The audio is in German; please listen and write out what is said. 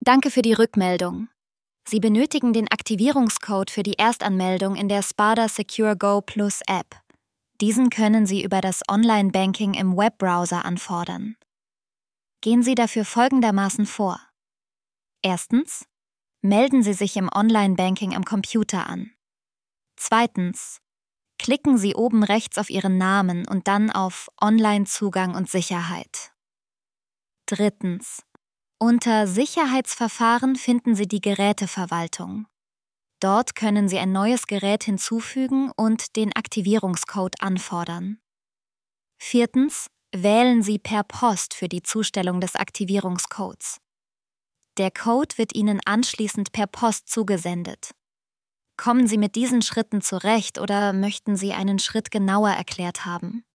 Danke für die Rückmeldung. Sie benötigen den Aktivierungscode für die Erstanmeldung in der Spada Secure Go Plus App. Diesen können Sie über das Online-Banking im Webbrowser anfordern. Gehen Sie dafür folgendermaßen vor. Erstens, melden Sie sich im Online-Banking am Computer an. Zweitens, klicken Sie oben rechts auf Ihren Namen und dann auf Online-Zugang und Sicherheit. Drittens, unter Sicherheitsverfahren finden Sie die Geräteverwaltung. Dort können Sie ein neues Gerät hinzufügen und den Aktivierungscode anfordern. Viertens, wählen Sie per Post für die Zustellung des Aktivierungscodes. Der Code wird Ihnen anschließend per Post zugesendet. Kommen Sie mit diesen Schritten zurecht oder möchten Sie einen Schritt genauer erklärt haben?